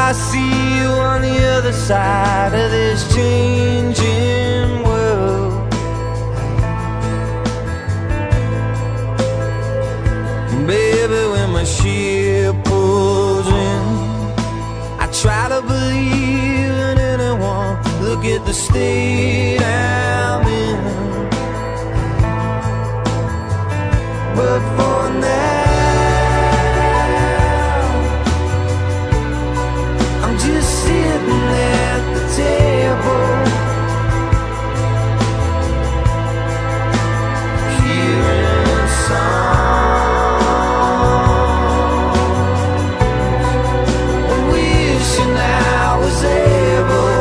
I see you on the other side of this changing world. Baby, when my ship pulls in, I try to believe in anyone. Look at the state I'm in. But for now, I'm just sitting at the table, hearing songs, wishing I was able,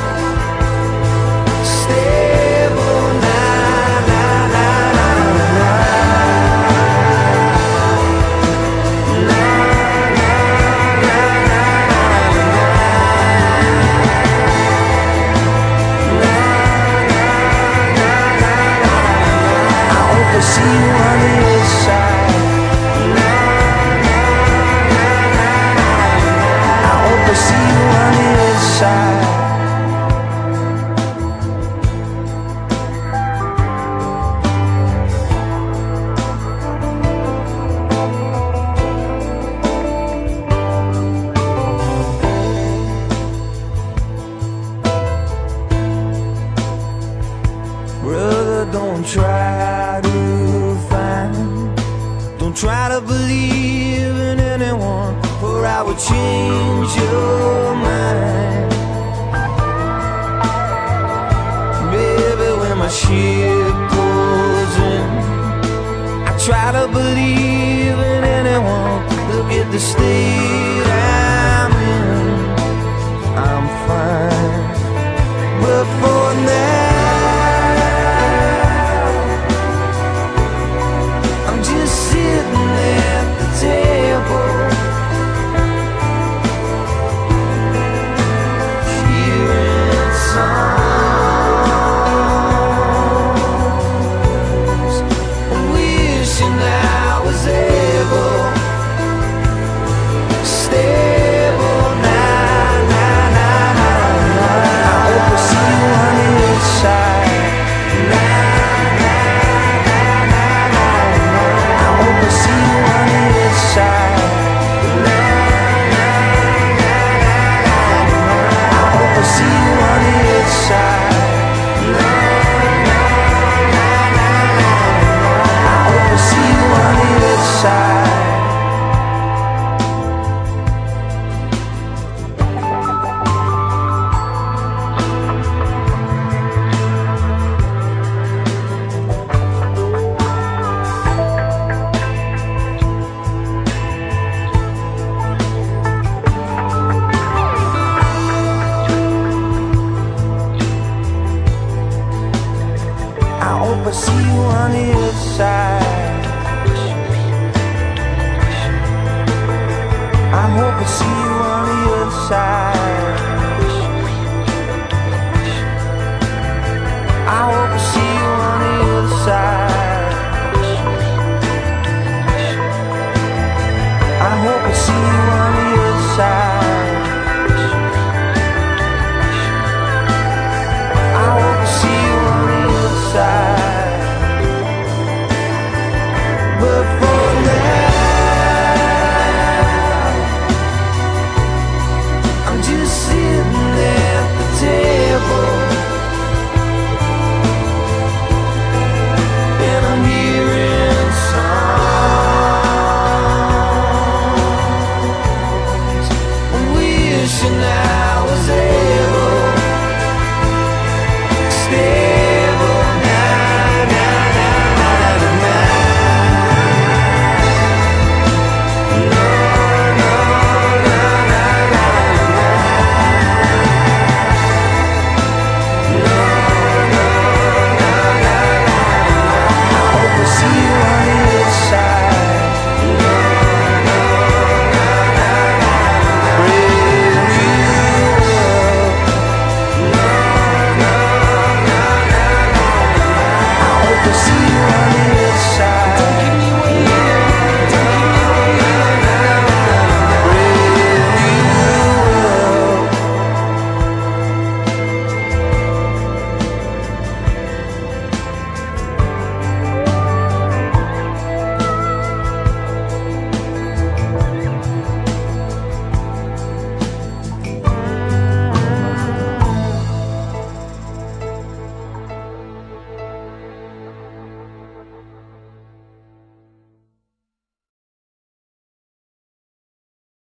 stable, nah, nah, nah, nah, I see you on the other side. I hope I see you on the other side. Brother, don't try to don't try to believe in anyone, or I will change your mind. Baby, when my ship pulls in, I try to believe in anyone. Look at the state I'm in. I'm fine, but for now, sitting at the table, hearing songs, wishing I was able, stable, nah, nah, nah, nah, nah. I hope I see you on the other side. I hope I see you on the other side. I hope I see you on the other side. I hope I see you on the other side. I hope I see you on the other side. I hope I see you on the other side. But for now, I'm just sitting at the table, and I'm hearing songs, wishing I